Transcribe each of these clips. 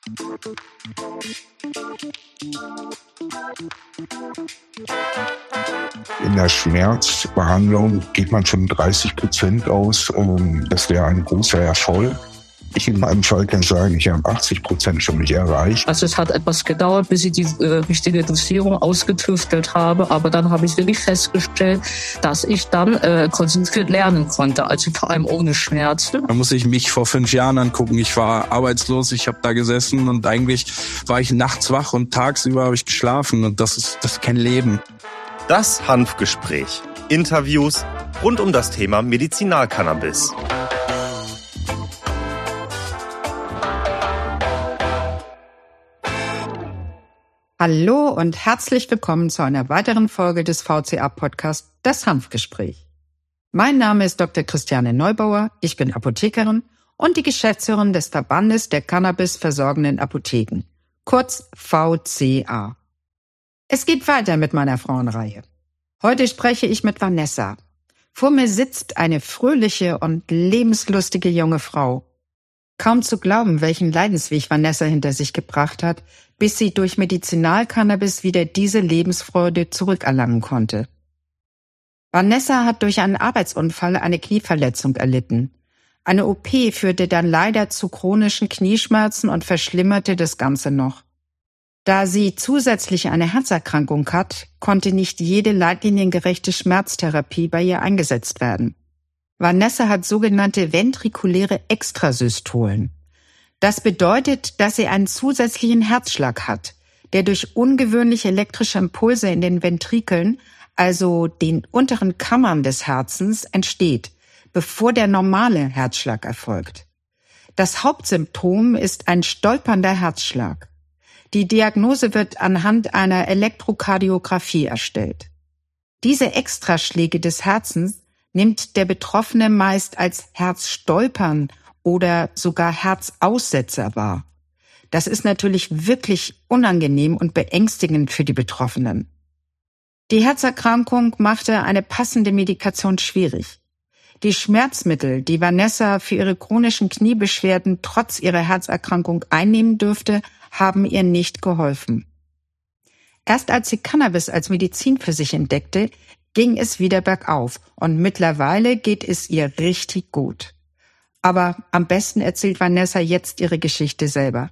In der Schmerzbehandlung geht man von 30% aus. Das wäre ein großer Erfolg. Ich in meinem Fall kann sagen, ich habe 80% für mich erreicht. Also es hat etwas gedauert, bis ich die richtige Dosierung ausgetüftelt habe. Aber dann habe ich wirklich festgestellt, dass ich dann konzentriert lernen konnte. Also vor allem ohne Schmerzen. Da muss ich mich vor 5 Jahren angucken. Ich war arbeitslos, ich habe da gesessen und eigentlich war ich nachts wach und tagsüber habe ich geschlafen. Und das ist kein Leben. Das Hanfgespräch. Interviews rund um das Thema Medizinalcannabis. Hallo und herzlich willkommen zu einer weiteren Folge des VCA-Podcasts Das Hanfgespräch. Mein Name ist Dr. Christiane Neubauer, ich bin Apothekerin und die Geschäftsführerin des Verbandes der Cannabis versorgenden Apotheken, kurz VCA. Es geht weiter mit meiner Frauenreihe. Heute spreche ich mit Vanessa. Vor mir sitzt eine fröhliche und lebenslustige junge Frau. Kaum zu glauben, welchen Leidensweg Vanessa hinter sich gebracht hat, bis sie durch Medizinalcannabis wieder diese Lebensfreude zurückerlangen konnte. Vanessa hat durch einen Arbeitsunfall eine Knieverletzung erlitten. Eine OP führte dann leider zu chronischen Knieschmerzen und verschlimmerte das Ganze noch. Da sie zusätzlich eine Herzerkrankung hat, konnte nicht jede leitliniengerechte Schmerztherapie bei ihr eingesetzt werden. Vanessa hat sogenannte ventrikuläre Extrasystolen. Das bedeutet, dass sie einen zusätzlichen Herzschlag hat, der durch ungewöhnliche elektrische Impulse in den Ventrikeln, also den unteren Kammern des Herzens, entsteht, bevor der normale Herzschlag erfolgt. Das Hauptsymptom ist ein stolpernder Herzschlag. Die Diagnose wird anhand einer Elektrokardiographie erstellt. Diese Extraschläge des Herzens nimmt der Betroffene meist als Herzstolpern oder sogar Herzaussetzer wahr. Das ist natürlich wirklich unangenehm und beängstigend für die Betroffenen. Die Herzerkrankung machte eine passende Medikation schwierig. Die Schmerzmittel, die Vanessa für ihre chronischen Kniebeschwerden trotz ihrer Herzerkrankung einnehmen durfte, haben ihr nicht geholfen. Erst als sie Cannabis als Medizin für sich entdeckte, ging es wieder bergauf und mittlerweile geht es ihr richtig gut. Aber am besten erzählt Vanessa jetzt ihre Geschichte selber.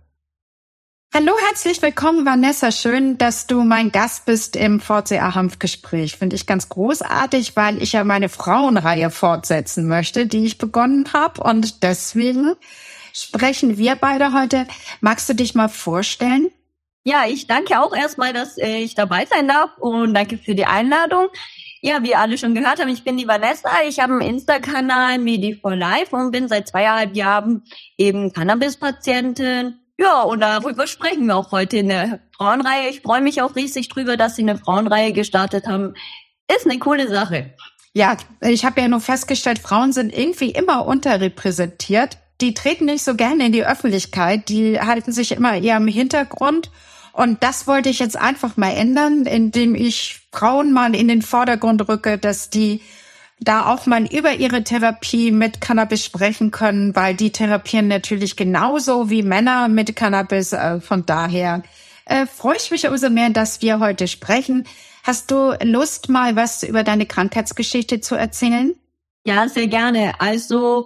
Hallo, herzlich willkommen, Vanessa. Schön, dass du mein Gast bist im VCA-Hanfgespräch. Finde ich ganz großartig, weil ich ja meine Frauenreihe fortsetzen möchte, die ich begonnen habe. Und deswegen sprechen wir beide heute. Magst du dich mal vorstellen? Ja, ich danke auch erstmal, dass ich dabei sein darf und danke für die Einladung. Ja, wie ihr alle schon gehört haben, ich bin die Vanessa. Ich habe einen Insta-Kanal Medi4Life und bin seit 2,5 Jahren eben Cannabis-Patientin. Ja, und darüber sprechen wir auch heute in der Frauenreihe. Ich freue mich auch riesig drüber, dass sie eine Frauenreihe gestartet haben. Ist eine coole Sache. Ja, ich habe ja nur festgestellt, Frauen sind irgendwie immer unterrepräsentiert. Die treten nicht so gerne in die Öffentlichkeit. Die halten sich immer eher im Hintergrund. Und das wollte ich jetzt einfach mal ändern, indem ich Frauen mal in den Vordergrund rücke, dass die da auch mal über ihre Therapie mit Cannabis sprechen können, weil die therapieren natürlich genauso wie Männer mit Cannabis. Von daher freue ich mich umso mehr, dass wir heute sprechen. Hast du Lust, mal was über deine Krankheitsgeschichte zu erzählen? Ja, sehr gerne. Also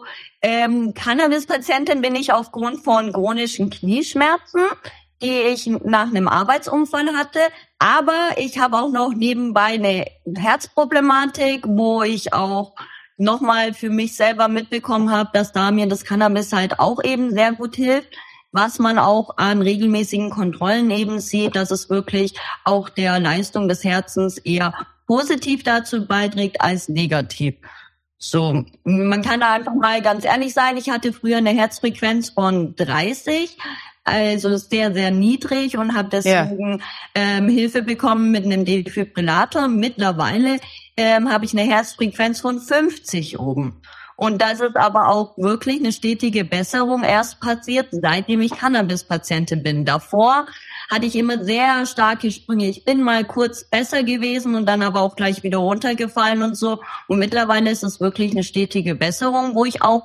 Cannabis-Patientin bin ich aufgrund von chronischen Knieschmerzen, die ich nach einem Arbeitsunfall hatte. Aber ich habe auch noch nebenbei eine Herzproblematik, wo ich auch nochmal für mich selber mitbekommen habe, dass da mir das Cannabis halt auch eben sehr gut hilft. Was man auch an regelmäßigen Kontrollen eben sieht, dass es wirklich auch der Leistung des Herzens eher positiv dazu beiträgt als negativ. So, man kann da einfach mal ganz ehrlich sein, ich hatte früher eine Herzfrequenz von 30, also sehr, sehr niedrig und habe deswegen Hilfe bekommen mit einem Defibrillator. Mittlerweile habe ich eine Herzfrequenz von 50 oben. Und das ist aber auch wirklich eine stetige Besserung erst passiert, seitdem ich Cannabis-Patientin bin. Davor hatte ich immer sehr starke Sprünge. Ich bin mal kurz besser gewesen und dann aber auch gleich wieder runtergefallen und so. Und mittlerweile ist es wirklich eine stetige Besserung, wo ich auch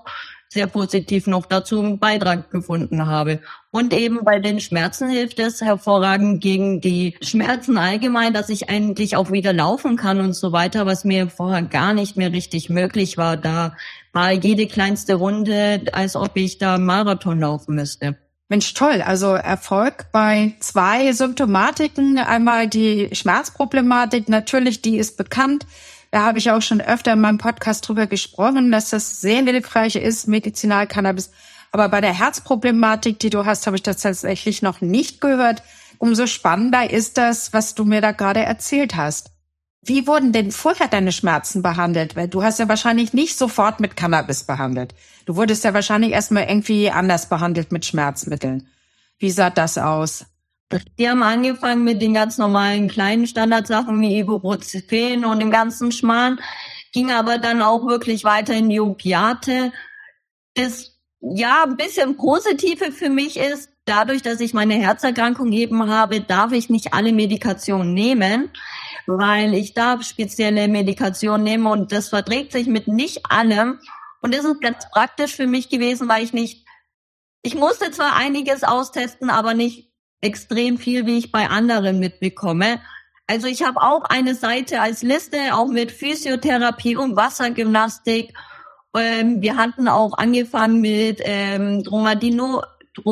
sehr positiv noch dazu einen Beitrag gefunden habe. Und eben bei den Schmerzen hilft es hervorragend gegen die Schmerzen allgemein, dass ich eigentlich auch wieder laufen kann und so weiter, was mir vorher gar nicht mehr richtig möglich war. Da war jede kleinste Runde, als ob ich da Marathon laufen müsste. Mensch, toll. Also Erfolg bei 2 Symptomatiken. Einmal die Schmerzproblematik. Natürlich, die ist bekannt. Da habe ich auch schon öfter in meinem Podcast drüber gesprochen, dass das sehr hilfreich ist, Medizinalcannabis. Aber bei der Herzproblematik, die du hast, habe ich das tatsächlich noch nicht gehört. Umso spannender ist das, was du mir da gerade erzählt hast. Wie wurden denn vorher deine Schmerzen behandelt? Weil du hast ja wahrscheinlich nicht sofort mit Cannabis behandelt. Du wurdest ja wahrscheinlich erstmal irgendwie anders behandelt mit Schmerzmitteln. Wie sah das aus? Die haben angefangen mit den ganz normalen kleinen Standardsachen wie Ibuprofen und dem ganzen Schmarrn, ging aber dann auch wirklich weiter in die Opiate. Das ja ein bisschen Positive für mich ist, dadurch, dass ich meine Herzerkrankung eben habe, darf ich nicht alle Medikationen nehmen, weil ich darf spezielle Medikationen nehmen und das verträgt sich mit nicht allem. Und das ist ganz praktisch für mich gewesen, weil ich musste zwar einiges austesten, aber nicht extrem viel, wie ich bei anderen mitbekomme. Also ich habe auch eine Seite als Liste, auch mit Physiotherapie und Wassergymnastik. Wir hatten auch angefangen mit Dronabinol.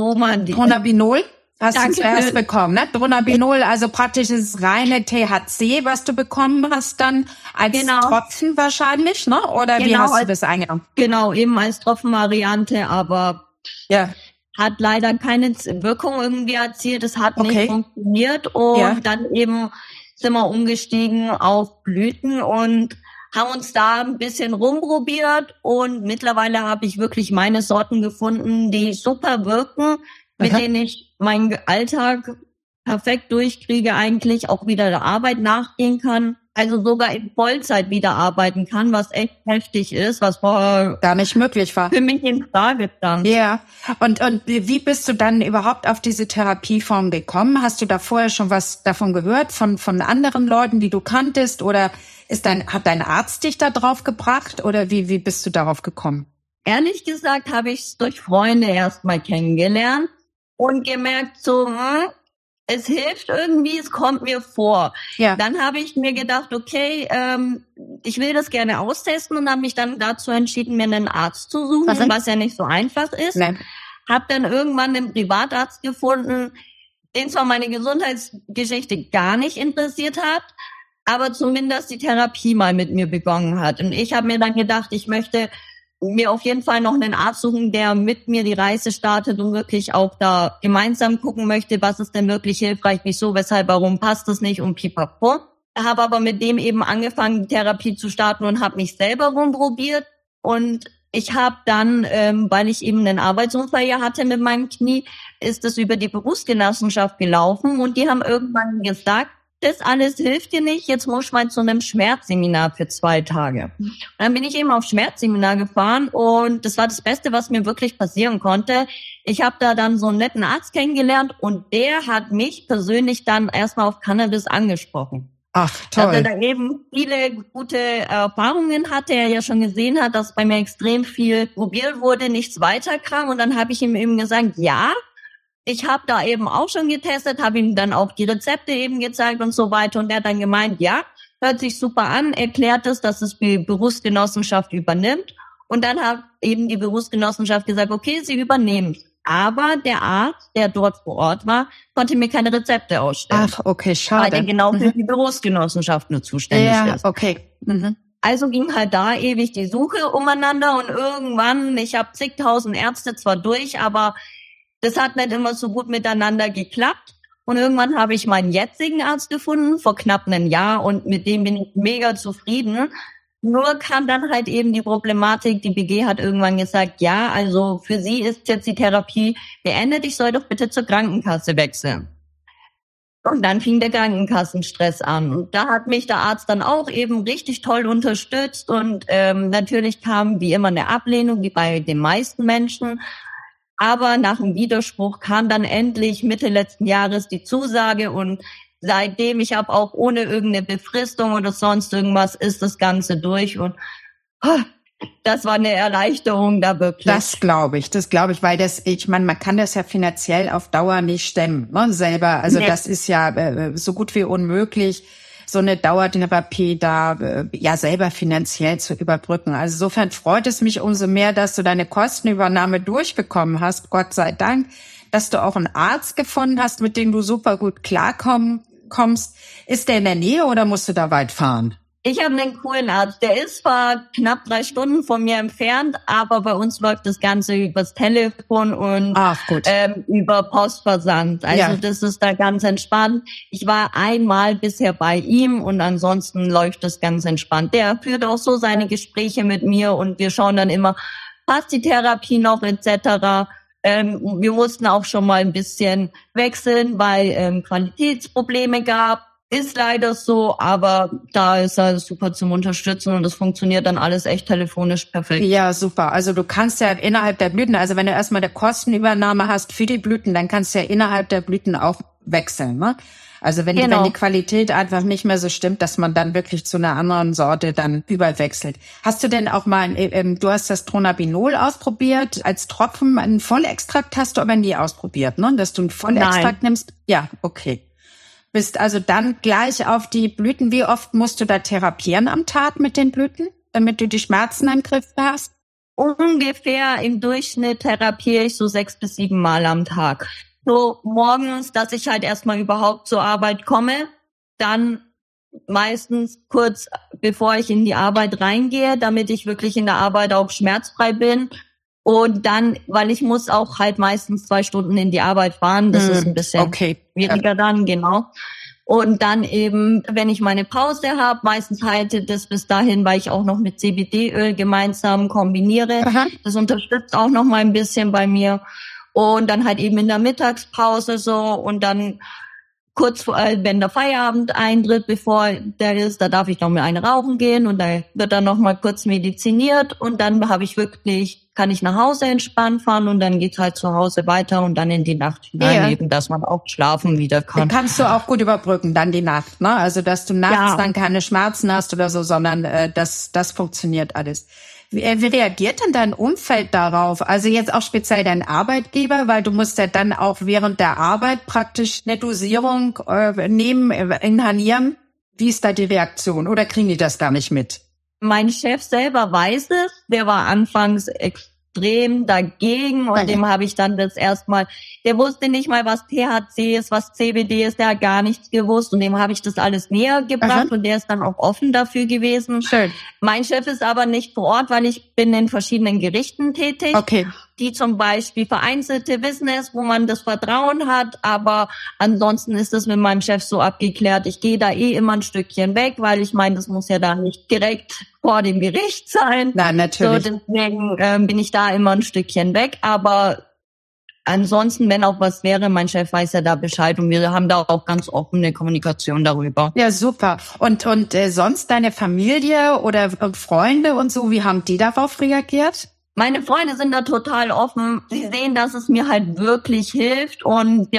Hast du zuerst bekommen, ne? Dronabinol, also praktisch das reine THC, was du bekommen hast dann als Tropfen wahrscheinlich, ne? Oder wie hast du das eingenommen? Genau, eben als Tropfenvariante, aber ja, hat leider keine Wirkung irgendwie erzielt. Es hat nicht funktioniert und dann eben sind wir umgestiegen auf Blüten und haben uns da ein bisschen rumprobiert und mittlerweile habe ich wirklich meine Sorten gefunden, die super wirken, mit denen ich meinen Alltag perfekt durchkriege, eigentlich auch wieder der Arbeit nachgehen kann. Also sogar in Vollzeit wieder arbeiten kann, was echt heftig ist, was vorher gar nicht möglich war. Für mich in Frage stand. Ja. Und wie bist du dann überhaupt auf diese Therapieform gekommen? Hast du da vorher schon was davon gehört, von anderen Leuten, die du kanntest? Oder hat dein Arzt dich da drauf gebracht? Oder wie bist du darauf gekommen? Ehrlich gesagt habe ich es durch Freunde erstmal kennengelernt und gemerkt so, es hilft irgendwie, es kommt mir vor. Ja. Dann habe ich mir gedacht, okay, ich will das gerne austesten und habe mich dann dazu entschieden, mir einen Arzt zu suchen, was ja nicht so einfach ist. Nein. Habe dann irgendwann einen Privatarzt gefunden, den zwar meine Gesundheitsgeschichte gar nicht interessiert hat, aber zumindest die Therapie mal mit mir begonnen hat. Und ich habe mir dann gedacht, ich möchte mir auf jeden Fall noch einen Arzt suchen, der mit mir die Reise startet und wirklich auch da gemeinsam gucken möchte, was ist denn wirklich hilfreich, wieso, weshalb, warum passt das nicht und pipapo. Habe aber mit dem eben angefangen, die Therapie zu starten und habe mich selber rumprobiert. Und ich habe dann, weil ich eben einen Arbeitsunfall ja hatte mit meinem Knie, ist das über die Berufsgenossenschaft gelaufen und die haben irgendwann gesagt, das alles hilft dir nicht, jetzt musst du mal zu einem Schmerzseminar für 2 Tage. Und dann bin ich eben auf Schmerzseminar gefahren und das war das Beste, was mir wirklich passieren konnte. Ich habe da dann so einen netten Arzt kennengelernt und der hat mich persönlich dann erstmal auf Cannabis angesprochen. Ach, toll. Dass er da eben viele gute Erfahrungen hatte, er ja schon gesehen hat, dass bei mir extrem viel probiert wurde, nichts weiterkam und dann habe ich ihm eben gesagt, ja, ich habe da eben auch schon getestet, habe ihm dann auch die Rezepte eben gezeigt und so weiter. Und er hat dann gemeint, ja, hört sich super an, erklärt es, dass es die Berufsgenossenschaft übernimmt. Und dann hat eben die Berufsgenossenschaft gesagt, okay, sie übernehmen es. Aber der Arzt, der dort vor Ort war, konnte mir keine Rezepte ausstellen. Ach, okay, schade. Weil er genau für die Berufsgenossenschaft nur zuständig ist. Ja, okay. Mhm. Also ging halt da ewig die Suche umeinander und irgendwann, ich habe zigtausend Ärzte zwar durch, aber das hat nicht immer so gut miteinander geklappt. Und irgendwann habe ich meinen jetzigen Arzt gefunden, vor knapp einem Jahr. Und mit dem bin ich mega zufrieden. Nur kam dann halt eben die Problematik, die BG hat irgendwann gesagt, ja, also für sie ist jetzt die Therapie beendet. Ich soll doch bitte zur Krankenkasse wechseln. Und dann fing der Krankenkassenstress an. Und da hat mich der Arzt dann auch eben richtig toll unterstützt. Und natürlich kam wie immer eine Ablehnung, wie bei den meisten Menschen. Aber nach dem Widerspruch kam dann endlich Mitte letzten Jahres die Zusage und seitdem, ich habe auch ohne irgendeine Befristung oder sonst irgendwas, ist das Ganze durch und das war eine Erleichterung da wirklich. Das glaube ich, weil ich meine, man kann das ja finanziell auf Dauer nicht stemmen, ne, selber. Also das ist ja so gut wie unmöglich, so eine Dauertherapie da ja selber finanziell zu überbrücken. Also insofern freut es mich umso mehr, dass du deine Kostenübernahme durchbekommen hast, Gott sei Dank, dass du auch einen Arzt gefunden hast, mit dem du super gut klarkommst. Ist der in der Nähe oder musst du da weit fahren? Ich habe einen coolen Arzt. Der ist zwar knapp 3 Stunden von mir entfernt, aber bei uns läuft das Ganze übers Telefon und über Postversand. Also das ist da ganz entspannt. Ich war einmal bisher bei ihm und ansonsten läuft das ganz entspannt. Der führt auch so seine Gespräche mit mir und wir schauen dann immer, passt die Therapie noch etc. Wir mussten auch schon mal ein bisschen wechseln, weil Qualitätsprobleme gab. Ist leider so, aber da ist er super zum Unterstützen und das funktioniert dann alles echt telefonisch perfekt. Ja, super. Also du kannst ja innerhalb der Blüten, also wenn du erstmal eine Kostenübernahme hast für die Blüten, dann kannst du ja innerhalb der Blüten auch wechseln, ne? Also wenn die Qualität einfach nicht mehr so stimmt, dass man dann wirklich zu einer anderen Sorte dann überwechselt. Hast du denn auch mal, du hast das Dronabinol ausprobiert als Tropfen, einen Vollextrakt hast du aber nie ausprobiert, ne? Dass du einen Vollextrakt nimmst? Ja, okay. Bist also dann gleich auf die Blüten. Wie oft musst du da therapieren am Tag mit den Blüten, damit du die Schmerzen im Griff hast? Ungefähr im Durchschnitt therapiere ich so 6 bis 7 Mal am Tag. So morgens, dass ich halt erstmal überhaupt zur Arbeit komme, dann meistens kurz bevor ich in die Arbeit reingehe, damit ich wirklich in der Arbeit auch schmerzfrei bin. Und dann, weil ich muss auch halt meistens 2 Stunden in die Arbeit fahren, das ist ein bisschen schwieriger dann, genau. Und dann eben, wenn ich meine Pause habe, meistens halte das bis dahin, weil ich auch noch mit CBD-Öl gemeinsam kombiniere. Aha. Das unterstützt auch noch mal ein bisschen bei mir. Und dann halt eben in der Mittagspause so und dann kurz vor, wenn der Feierabend eintritt, bevor der ist, da darf ich noch mal eine rauchen gehen und da wird dann noch mal kurz mediziniert und dann kann ich nach Hause entspannt fahren und dann geht's halt zu Hause weiter und dann in die Nacht hinein, eben, dass man auch schlafen wieder kann. Dann kannst du auch gut überbrücken, dann die Nacht, ne? Also, dass du nachts dann keine Schmerzen hast oder so, sondern das funktioniert alles. Wie reagiert denn dein Umfeld darauf? Also jetzt auch speziell dein Arbeitgeber, weil du musst ja dann auch während der Arbeit praktisch eine Dosierung nehmen, inhalieren. Wie ist da die Reaktion? Oder kriegen die das gar nicht mit? Mein Chef selber weiß es. Der war anfangs extrem dagegen und dem habe ich dann das erstmal, der wusste nicht mal, was THC ist, was CBD ist, der hat gar nichts gewusst und dem habe ich das alles näher gebracht und der ist dann auch offen dafür gewesen. Schön. Mein Chef ist aber nicht vor Ort, weil ich bin in verschiedenen Gerichten tätig. Okay. Die zum Beispiel vereinzelte wissen es, wo man das Vertrauen hat, aber ansonsten ist es mit meinem Chef so abgeklärt. Ich gehe da immer ein Stückchen weg, weil ich meine, das muss ja da nicht direkt vor dem Gericht sein. Nein, natürlich. So, deswegen bin ich da immer ein Stückchen weg, aber ansonsten, wenn auch was wäre, mein Chef weiß ja da Bescheid und wir haben da auch ganz offene Kommunikation darüber. Ja, super. Und sonst deine Familie oder Freunde und so, wie haben die darauf reagiert? Meine Freunde sind da total offen. Sie sehen, dass es mir halt wirklich hilft und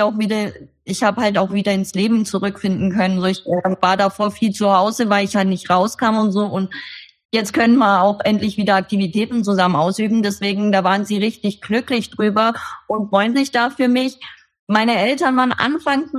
ich habe halt auch wieder ins Leben zurückfinden können. Ich war davor viel zu Hause, weil ich halt nicht rauskam und so und jetzt können wir auch endlich wieder Aktivitäten zusammen ausüben. Deswegen, da waren sie richtig glücklich drüber und freuen sich da für mich. Meine Eltern waren anfangs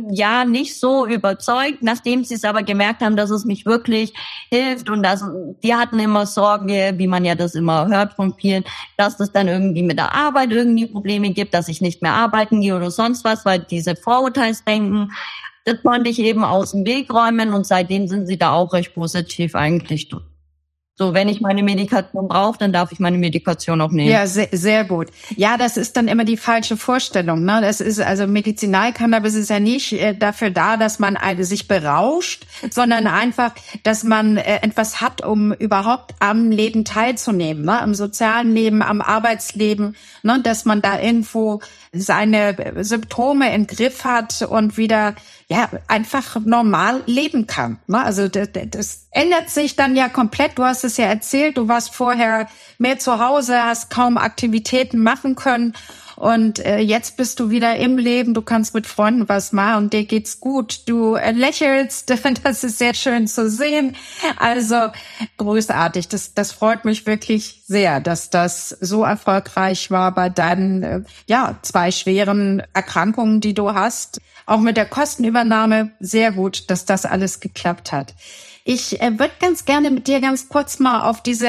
nicht so überzeugt, nachdem sie es aber gemerkt haben, dass es mich wirklich hilft und die hatten immer Sorge, wie man ja das immer hört von vielen, dass es dann irgendwie mit der Arbeit irgendwie Probleme gibt, dass ich nicht mehr arbeiten gehe oder sonst was, weil diese Vorurteilsdenken, das konnte ich eben aus dem Weg räumen und seitdem sind sie da auch recht positiv eigentlich. So, wenn ich meine Medikation brauche, dann darf ich meine Medikation auch nehmen. Ja, sehr, sehr gut. Ja, das ist dann immer die falsche Vorstellung, ne? Das ist, also Medizinalcannabis ist ja nicht dafür da, dass man sich berauscht, sondern einfach, dass man etwas hat, um überhaupt am Leben teilzunehmen, ne? Am sozialen Leben, am Arbeitsleben, ne? Dass man da irgendwo seine Symptome im Griff hat und wieder einfach normal leben kann. Ne? Also das ändert sich dann ja komplett. Du hast es ja erzählt, du warst vorher mehr zu Hause, hast kaum Aktivitäten machen können Und jetzt bist du wieder im Leben, du kannst mit Freunden was machen und dir geht's gut. Du lächelst, das ist sehr schön zu sehen. Also großartig, das freut mich wirklich sehr, dass das so erfolgreich war bei deinen 2 schweren Erkrankungen, die du hast. Auch mit der Kostenübernahme sehr gut, dass das alles geklappt hat. Ich würde ganz gerne mit dir ganz kurz mal auf diese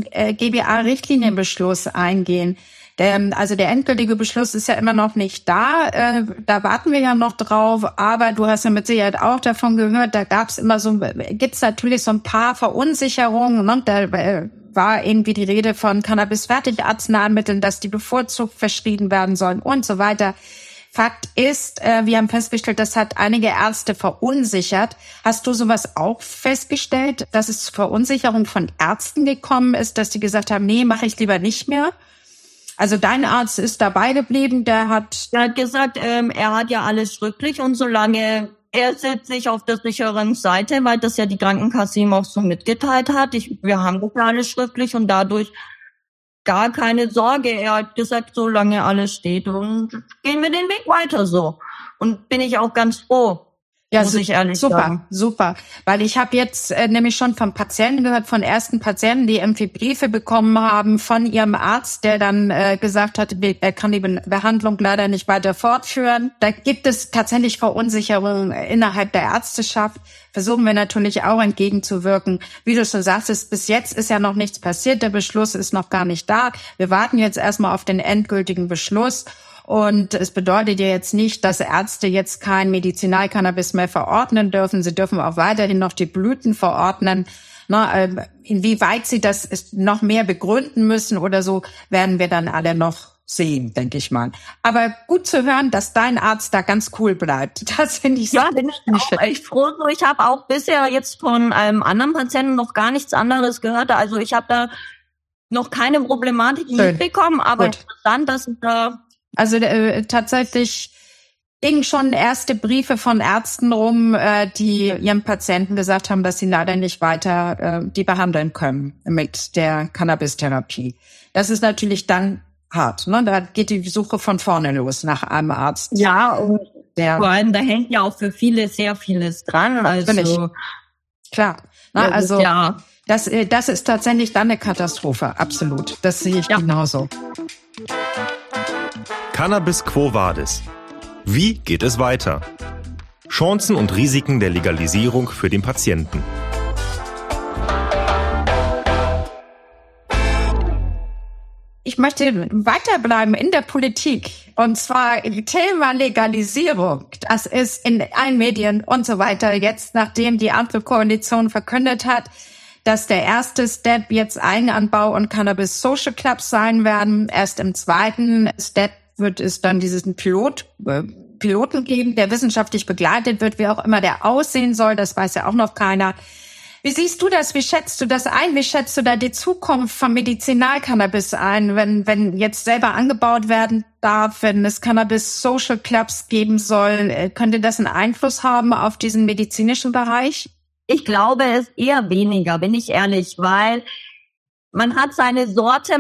GBA-Richtlinienbeschluss eingehen. Also der endgültige Beschluss ist ja immer noch nicht da. Da warten wir ja noch drauf. Aber du hast ja mit Sicherheit auch davon gehört, da gibt's natürlich so ein paar Verunsicherungen. Ne? Da war irgendwie die Rede von Cannabis-Fertigarzneimitteln, dass die bevorzugt verschrieben werden sollen und so weiter. Fakt ist, wir haben festgestellt, das hat einige Ärzte verunsichert. Hast du sowas auch festgestellt, dass es zu Verunsicherung von Ärzten gekommen ist, dass die gesagt haben, nee, mache ich lieber nicht mehr? Also dein Arzt ist dabei geblieben, der hat gesagt, er hat ja alles schriftlich und solange er sitzt sich auf der sicheren Seite, weil das ja die Krankenkasse ihm auch so mitgeteilt hat. Wir haben das ja alles schriftlich und dadurch gar keine Sorge. Er hat gesagt, solange alles steht und gehen wir den Weg weiter so. Und bin ich auch ganz froh. Ja, muss ich ehrlich sagen. Super. Weil ich habe jetzt nämlich schon von Patienten gehört, von ersten Patienten, die irgendwie Briefe bekommen haben von ihrem Arzt, der dann gesagt hat, er kann die Behandlung leider nicht weiter fortführen. Da gibt es tatsächlich Verunsicherungen innerhalb der Ärzteschaft. Versuchen wir natürlich auch entgegenzuwirken. Wie du schon sagtest, bis jetzt ist ja noch nichts passiert. Der Beschluss ist noch gar nicht da. Wir warten jetzt erstmal auf den endgültigen Beschluss. Und es bedeutet ja jetzt nicht, dass Ärzte jetzt kein Medizinalcannabis mehr verordnen dürfen. Sie dürfen auch weiterhin noch die Blüten verordnen. Inwieweit sie das noch mehr begründen müssen oder so, werden wir dann alle noch sehen, denke ich mal. Aber gut zu hören, dass dein Arzt da ganz cool bleibt. Das finde ich ja, bin ich auch echt froh. Ich habe auch bisher jetzt von einem anderen Patienten noch gar nichts anderes gehört. Also ich habe da noch keine Problematik mitbekommen, aber interessant, dass es da also tatsächlich gingen schon erste Briefe von Ärzten rum, die ihren Patienten gesagt haben, dass sie leider nicht weiter die behandeln können mit der Cannabis-Therapie. Das ist natürlich dann hart, ne? Da geht die Suche von vorne los nach einem Arzt. Ja, und vor allem, da hängt ja auch für viele sehr vieles dran. Also klar. Na, also ja. Das ist tatsächlich dann eine Katastrophe, absolut. Das sehe ich genauso. Cannabis Quo Vadis. Wie geht es weiter? Chancen und Risiken der Legalisierung für den Patienten. Ich möchte weiterbleiben in der Politik. Und zwar im Thema Legalisierung. Das ist in allen Medien und so weiter. Jetzt, nachdem die Ampelkoalition verkündet hat, dass der erste Step jetzt Eigenanbau und Cannabis Social Clubs sein werden. Erst im zweiten Step wird es dann diesen Piloten geben, der wissenschaftlich begleitet wird, wie auch immer der aussehen soll. Das weiß ja auch noch keiner. Wie siehst du das? Wie schätzt du das ein? Wie schätzt du da die Zukunft von Medizinalcannabis ein, wenn jetzt selber angebaut werden darf, wenn es Cannabis Social Clubs geben soll? Könnte das einen Einfluss haben auf diesen medizinischen Bereich? Ich glaube es eher weniger, bin ich ehrlich, weil man hat seine Sorte,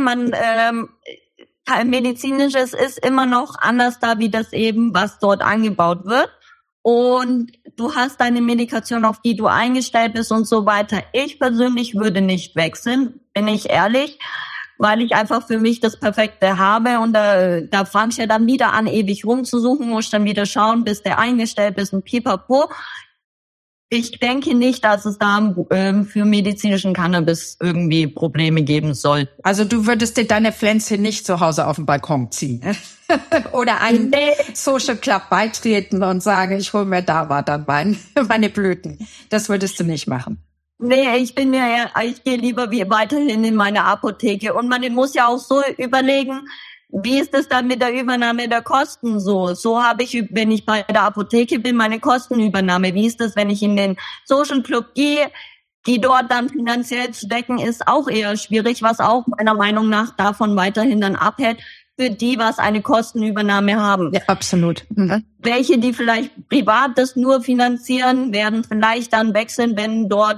medizinisches ist immer noch anders da, wie das eben, was dort angebaut wird. Und du hast deine Medikation, auf die du eingestellt bist und so weiter. Ich persönlich würde nicht wechseln, bin ich ehrlich, weil ich einfach für mich das Perfekte habe. Und da fange ich ja dann wieder an, ewig rumzusuchen, muss dann wieder schauen, bis der eingestellt ist und pipapo. Ich denke nicht, dass es da für medizinischen Cannabis irgendwie Probleme geben soll. Also du würdest dir deine Pflänzchen nicht zu Hause auf den Balkon ziehen oder einen Social Club beitreten und sagen, ich hole mir da dann meine Blüten. Das würdest du nicht machen. Nee, ich gehe lieber weiterhin in meine Apotheke. Und man muss ja auch so überlegen, wie ist es dann mit der Übernahme der Kosten so? So habe ich, wenn ich bei der Apotheke bin, meine Kostenübernahme. Wie ist es, wenn ich in den Social Club gehe? Die dort dann finanziell zu decken, ist auch eher schwierig, was auch meiner Meinung nach davon weiterhin dann abhält, für die, was eine Kostenübernahme haben. Ja, absolut. Mhm. Welche, die vielleicht privat das nur finanzieren, werden vielleicht dann wechseln, wenn dort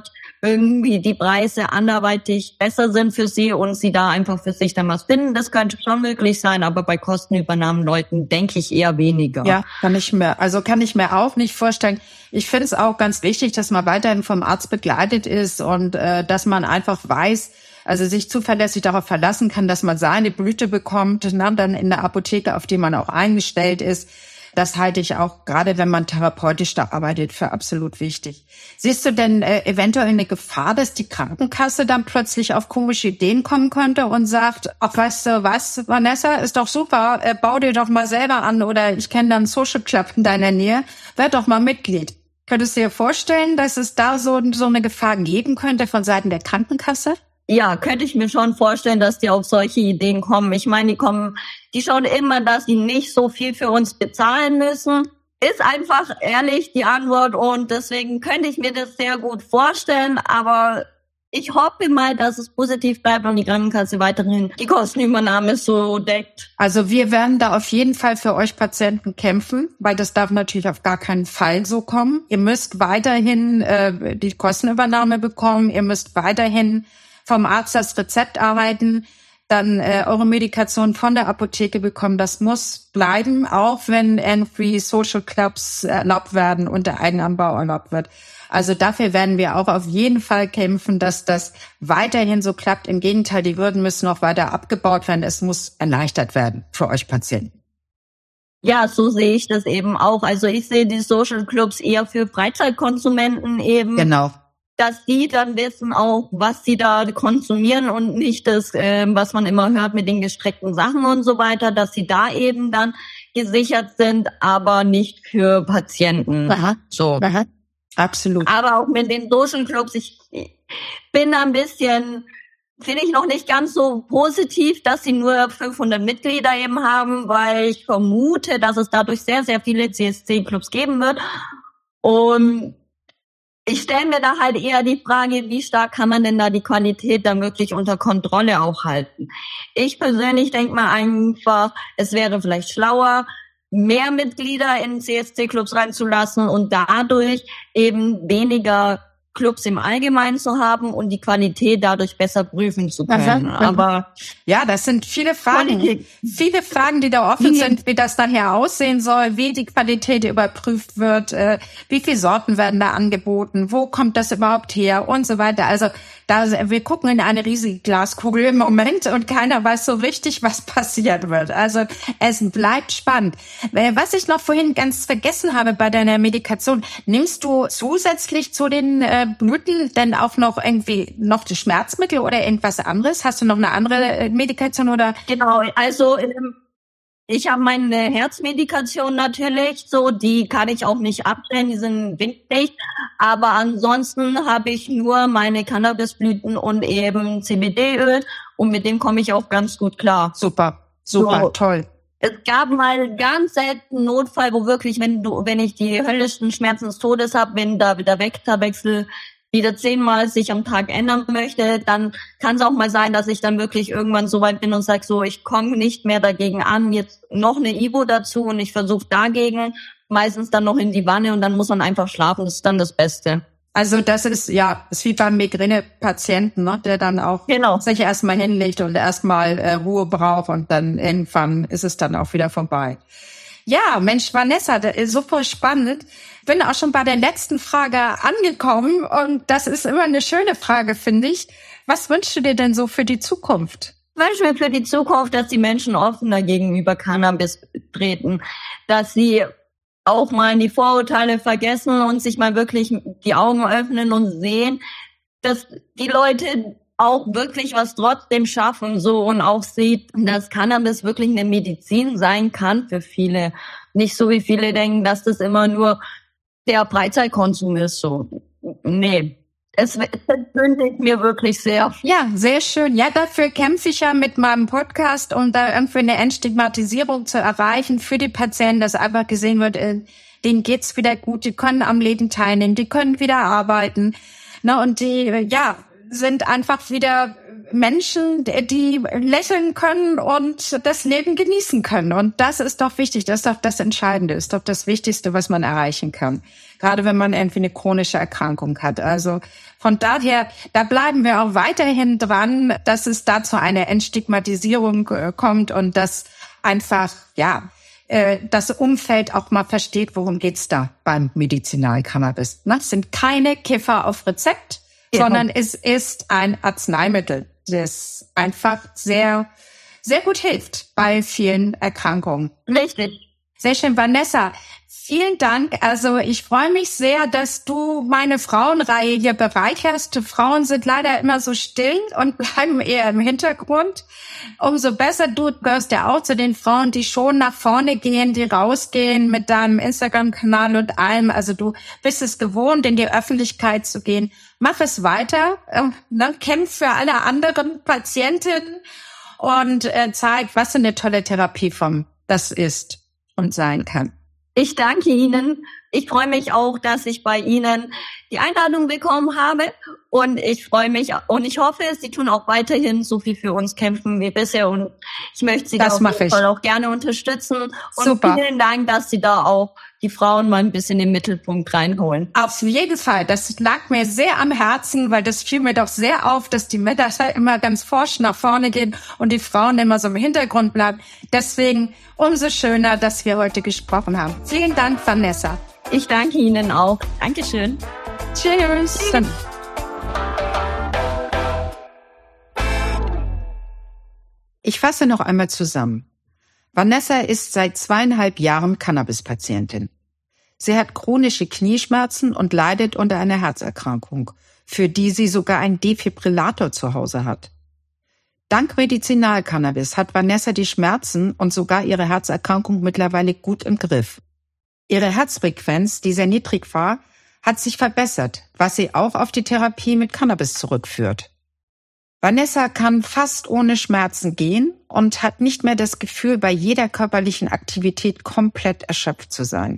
irgendwie die Preise anderweitig besser sind für sie und sie da einfach für sich dann was finden. Das könnte schon möglich sein, aber bei Kostenübernahmenleuten denke ich eher weniger. Ja, kann ich mir auch nicht vorstellen. Ich finde es auch ganz wichtig, dass man weiterhin vom Arzt begleitet ist und dass man einfach weiß, also sich zuverlässig darauf verlassen kann, dass man seine Blüte bekommt, dann in der Apotheke, auf die man auch eingestellt ist. Das halte ich auch, gerade wenn man therapeutisch da arbeitet, für absolut wichtig. Siehst du denn eventuell eine Gefahr, dass die Krankenkasse dann plötzlich auf komische Ideen kommen könnte und sagt, ach, weißt du was, Vanessa, ist doch super, bau dir doch mal selber an oder ich kenne da einen Social Club in deiner Nähe, werd doch mal Mitglied. Könntest du dir vorstellen, dass es da so eine Gefahr geben könnte von Seiten der Krankenkasse? Ja, könnte ich mir schon vorstellen, dass die auf solche Ideen kommen. Ich meine, die schauen immer, dass sie nicht so viel für uns bezahlen müssen. Ist einfach ehrlich die Antwort und deswegen könnte ich mir das sehr gut vorstellen, aber ich hoffe mal, dass es positiv bleibt und die Krankenkasse weiterhin die Kostenübernahme so deckt. Also wir werden da auf jeden Fall für euch Patienten kämpfen, weil das darf natürlich auf gar keinen Fall so kommen. Ihr müsst weiterhin die Kostenübernahme bekommen, ihr müsst weiterhin vom Arzt das Rezept arbeiten, dann eure Medikation von der Apotheke bekommen. Das muss bleiben, auch wenn irgendwie Social Clubs erlaubt werden und der Eigenanbau erlaubt wird. Also dafür werden wir auch auf jeden Fall kämpfen, dass das weiterhin so klappt. Im Gegenteil, die Hürden müssen noch weiter abgebaut werden. Es muss erleichtert werden für euch Patienten. Ja, so sehe ich das eben auch. Also ich sehe die Social Clubs eher für Freizeitkonsumenten eben. Genau. Dass die dann wissen auch, was sie da konsumieren und nicht das, was man immer hört mit den gestreckten Sachen und so weiter, dass sie da eben dann gesichert sind, aber nicht für Patienten. Aha. So. Aha. Absolut. Aber auch mit den Social Clubs, ich bin da ein bisschen, finde ich noch nicht ganz so positiv, dass sie nur 500 Mitglieder eben haben, weil ich vermute, dass es dadurch sehr, sehr viele CSC-Clubs geben wird. Und ich stelle mir da halt eher die Frage, wie stark kann man denn da die Qualität dann wirklich unter Kontrolle auch halten? Ich persönlich denke mal einfach, es wäre vielleicht schlauer, mehr Mitglieder in CSC-Clubs reinzulassen und dadurch eben weniger Clubs im Allgemeinen zu haben und die Qualität dadurch besser prüfen zu können. Aber ja, das sind viele Fragen, die da offen sind, wie das nachher aussehen soll, wie die Qualität überprüft wird, wie viele Sorten werden da angeboten, wo kommt das überhaupt her und so weiter. Also wir gucken in eine riesige Glaskugel im Moment und keiner weiß so richtig, was passiert wird. Also es bleibt spannend. Was ich noch vorhin ganz vergessen habe bei deiner Medikation, nimmst du zusätzlich zu den Blüten denn auch noch die Schmerzmittel oder irgendwas anderes? Hast du noch eine andere Medikation oder? Genau, also ich habe meine Herzmedikation natürlich, so die kann ich auch nicht abstellen, die sind wichtig. Aber ansonsten habe ich nur meine Cannabisblüten und eben CBD-Öl und mit dem komme ich auch ganz gut klar. Super, so, toll. Es gab mal ganz selten einen Notfall, wo wirklich, wenn ich die höllischen Schmerzen des Todes habe, wenn da der Vektorwechsel wieder 10-mal sich am Tag ändern möchte, dann kann es auch mal sein, dass ich dann wirklich irgendwann so weit bin und sage so, ich komme nicht mehr dagegen an, jetzt noch eine Ibo dazu und ich versuche dagegen, meistens dann noch in die Wanne und dann muss man einfach schlafen, das ist dann das Beste. Also das ist wie beim Migräne-Patienten, ne, der dann auch sich erstmal hinlegt und erstmal Ruhe braucht und dann irgendwann ist es dann auch wieder vorbei. Ja, Mensch, Vanessa, das ist super spannend. Bin auch schon bei der letzten Frage angekommen und das ist immer eine schöne Frage, finde ich. Was wünschst du dir denn so für die Zukunft? Ich wünsche mir für die Zukunft, dass die Menschen offener gegenüber Cannabis treten, dass sie auch mal die Vorurteile vergessen und sich mal wirklich die Augen öffnen und sehen, dass die Leute auch wirklich was trotzdem schaffen, so, und auch sieht, dass Cannabis wirklich eine Medizin sein kann für viele. Nicht so wie viele denken, dass das immer nur der Freizeitkonsum ist, so. Nee. Das wünsche ich mir wirklich sehr. Ja, sehr schön. Ja, dafür kämpfe ich ja mit meinem Podcast, um da irgendwie eine Entstigmatisierung zu erreichen für die Patienten, dass einfach gesehen wird, denen geht's wieder gut, die können am Leben teilnehmen, die können wieder arbeiten. Na, und die, sind einfach wieder Menschen, die lächeln können und das Leben genießen können. Und das ist doch wichtig, das ist doch das Entscheidende, ist doch das Wichtigste, was man erreichen kann. Gerade wenn man irgendwie eine chronische Erkrankung hat. Also von daher, da bleiben wir auch weiterhin dran, dass es da zu einer Entstigmatisierung kommt und dass einfach, das Umfeld auch mal versteht, worum geht's da beim Medizinalcannabis. Es sind keine Kiffer auf Rezept, sondern es ist ein Arzneimittel, das einfach sehr, sehr gut hilft bei vielen Erkrankungen. Richtig. Sehr schön, Vanessa. Vielen Dank. Also ich freue mich sehr, dass du meine Frauenreihe hier bereicherst. Frauen sind leider immer so still und bleiben eher im Hintergrund. Umso besser, du gehörst ja auch zu den Frauen, die schon nach vorne gehen, die rausgehen mit deinem Instagram-Kanal und allem. Also du bist es gewohnt, in die Öffentlichkeit zu gehen. Mach es weiter, kämpf für alle anderen Patientinnen und zeig, was eine tolle Therapieform das ist und sein kann. Ich danke Ihnen. Ich freue mich auch, dass ich bei Ihnen die Einladung bekommen habe. Und ich freue mich und ich hoffe, Sie tun auch weiterhin so viel für uns kämpfen wie bisher. Und ich möchte Sie da auf jeden Fall auch gerne unterstützen. Und super. Vielen Dank, dass Sie da auch die Frauen mal ein bisschen in den Mittelpunkt reinholen. Auf jeden Fall. Das lag mir sehr am Herzen, weil das fiel mir doch sehr auf, dass die Männer immer ganz forsch nach vorne gehen und die Frauen immer so im Hintergrund bleiben. Deswegen umso schöner, dass wir heute gesprochen haben. Vielen Dank, Vanessa. Ich danke Ihnen auch. Dankeschön. Cheers. Ich fasse noch einmal zusammen. Vanessa ist seit 2,5 Jahren Cannabis-Patientin. Sie hat chronische Knieschmerzen und leidet unter einer Herzerkrankung, für die sie sogar einen Defibrillator zu Hause hat. Dank Medizinalcannabis hat Vanessa die Schmerzen und sogar ihre Herzerkrankung mittlerweile gut im Griff. Ihre Herzfrequenz, die sehr niedrig war, hat sich verbessert, was sie auch auf die Therapie mit Cannabis zurückführt. Vanessa kann fast ohne Schmerzen gehen und hat nicht mehr das Gefühl, bei jeder körperlichen Aktivität komplett erschöpft zu sein.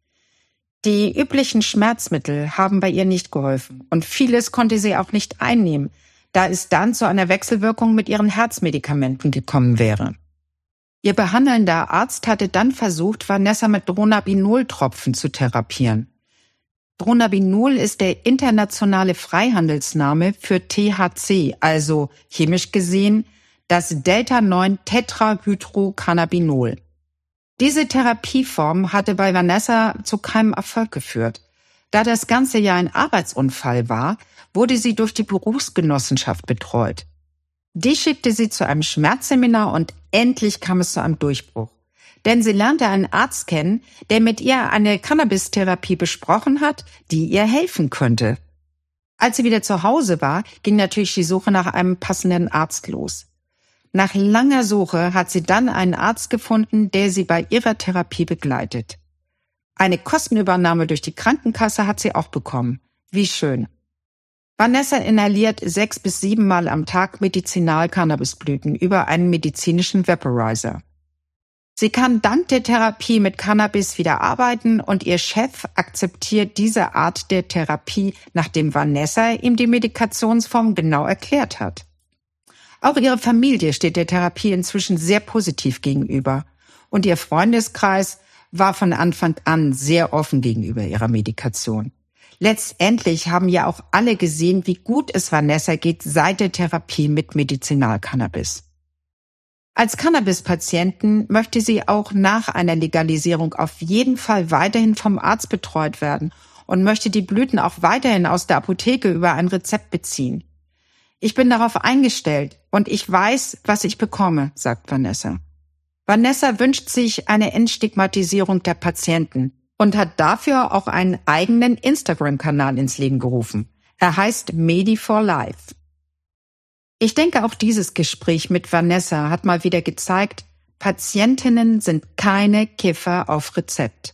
Die üblichen Schmerzmittel haben bei ihr nicht geholfen und vieles konnte sie auch nicht einnehmen, da es dann zu einer Wechselwirkung mit ihren Herzmedikamenten gekommen wäre. Ihr behandelnder Arzt hatte dann versucht, Vanessa mit Dronabinol-Tropfen zu therapieren. Dronabinol ist der internationale Freihandelsname für THC, also chemisch gesehen das Delta-9-Tetrahydrocannabinol. Diese Therapieform hatte bei Vanessa zu keinem Erfolg geführt. Da das ganze ja ein Arbeitsunfall war, wurde sie durch die Berufsgenossenschaft betreut. Die schickte sie zu einem Schmerzseminar und endlich kam es zu einem Durchbruch. Denn sie lernte einen Arzt kennen, der mit ihr eine Cannabis-Therapie besprochen hat, die ihr helfen könnte. Als sie wieder zu Hause war, ging natürlich die Suche nach einem passenden Arzt los. Nach langer Suche hat sie dann einen Arzt gefunden, der sie bei ihrer Therapie begleitet. Eine Kostenübernahme durch die Krankenkasse hat sie auch bekommen. Wie schön. Vanessa inhaliert 6 bis 7 Mal am Tag Medizinal-Cannabisblüten über einen medizinischen Vaporizer. Sie kann dank der Therapie mit Cannabis wieder arbeiten und ihr Chef akzeptiert diese Art der Therapie, nachdem Vanessa ihm die Medikationsform genau erklärt hat. Auch ihre Familie steht der Therapie inzwischen sehr positiv gegenüber und ihr Freundeskreis war von Anfang an sehr offen gegenüber ihrer Medikation. Letztendlich haben ja auch alle gesehen, wie gut es Vanessa geht seit der Therapie mit Medizinalcannabis. Als Cannabis-Patientin möchte sie auch nach einer Legalisierung auf jeden Fall weiterhin vom Arzt betreut werden und möchte die Blüten auch weiterhin aus der Apotheke über ein Rezept beziehen. Ich bin darauf eingestellt und ich weiß, was ich bekomme, sagt Vanessa. Vanessa wünscht sich eine Entstigmatisierung der Patienten und hat dafür auch einen eigenen Instagram-Kanal ins Leben gerufen. Er heißt Medi4Life. Ich denke, auch dieses Gespräch mit Vanessa hat mal wieder gezeigt, Patientinnen sind keine Kiffer auf Rezept.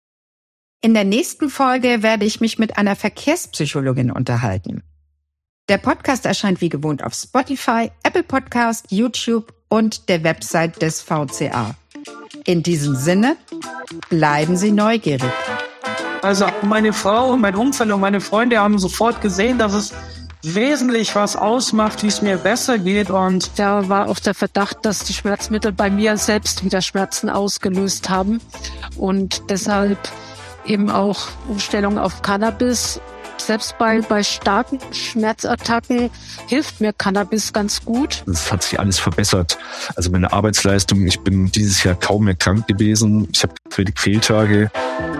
In der nächsten Folge werde ich mich mit einer Verkehrspsychologin unterhalten. Der Podcast erscheint wie gewohnt auf Spotify, Apple Podcast, YouTube und der Website des VCA. In diesem Sinne, bleiben Sie neugierig. Also meine Frau und mein Umfeld und meine Freunde haben sofort gesehen, dass es wesentlich was ausmacht, wie es mir besser geht. Und da war auch der Verdacht, dass die Schmerzmittel bei mir selbst wieder Schmerzen ausgelöst haben und deshalb eben auch Umstellung auf Cannabis. Selbst bei starken Schmerzattacken hilft mir Cannabis ganz gut. Es hat sich alles verbessert. Also meine Arbeitsleistung, ich bin dieses Jahr kaum mehr krank gewesen. Ich habe wenig Fehltage.